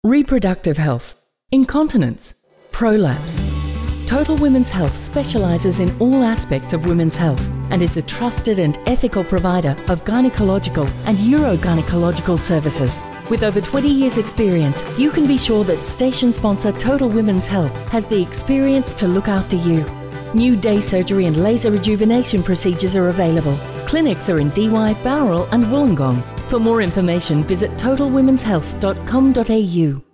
reproductive health, incontinence, prolapse. Total Women's Health specialises in all aspects of women's health and is a trusted and ethical provider of gynecological and urogynecological services. With over 20 years' experience, you can be sure that station sponsor Total Women's Health has the experience to look after you. New day surgery and laser rejuvenation procedures are available. Clinics are in Dee Why, Bowral and Wollongong. For more information, visit totalwomenshealth.com.au.